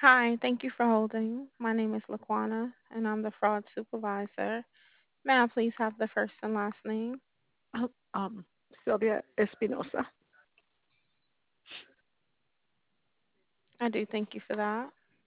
Hi, thank you for holding. My name is Laquana, and I'm the fraud supervisor. May I please have the first and last name? Um, um, Sylvia Espinosa. I do thank you for that.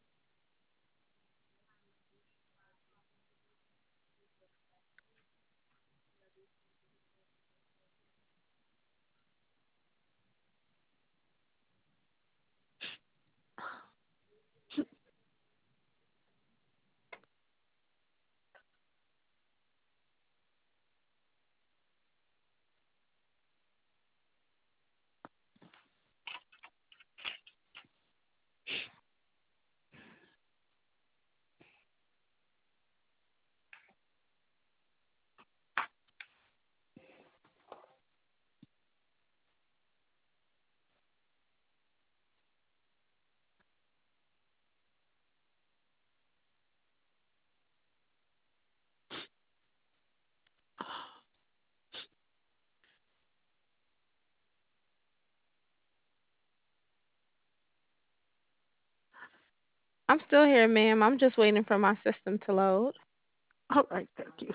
I'm still here, ma'am. I'm just waiting for my system to load. All right, thank you.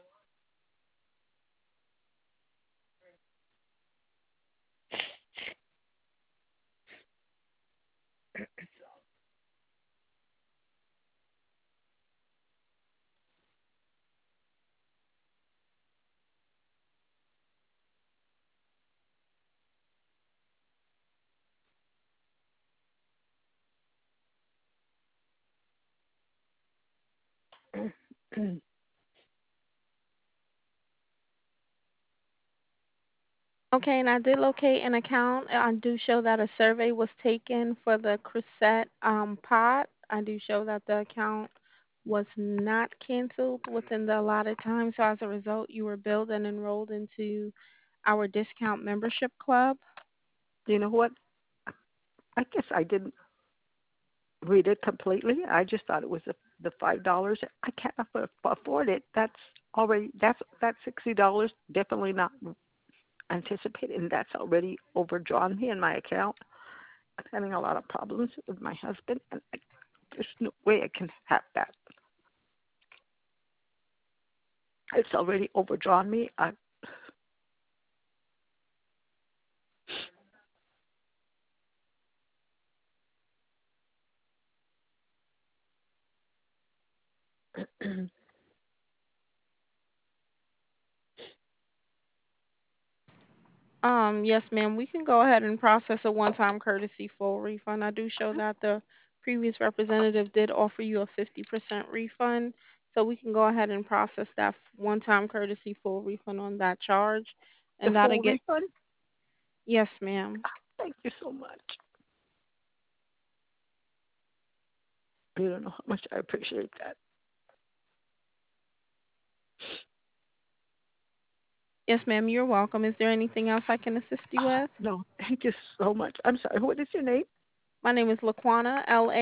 Okay, and I did locate an account. I do show that a survey was taken for the Crusette pot. I do show that the account was not canceled within the allotted time. So as a result, you were billed and enrolled into our discount membership club. You know what? I guess I didn't read it completely. I just thought it was the $5. I can't afford it. That's $60. Definitely not anticipated, and that's already overdrawn me in my account. I'm having a lot of problems with my husband, and there's no way I can have that. It's already overdrawn me. Yes, ma'am. We can go ahead and process a one-time courtesy full refund. I do show that the previous representative did offer you a 50% refund, so we can go ahead and process that one-time courtesy full refund on that charge, The and that'll full get. refund. Yes, ma'am. Thank you so much. You don't know how much I appreciate that. Yes, ma'am. You're welcome. Is there anything else I can assist you with? No, thank you so much. I'm sorry. What is your name? My name is Laquana,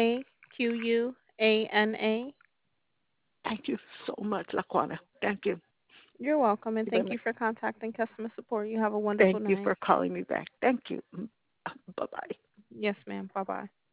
Laquana. Thank you so much, Laquana. Thank you. You're welcome, and Very thank much. you for contacting customer support. You have a wonderful Thank you night. for calling me back. Thank you. Bye bye. Yes, ma'am. Bye bye.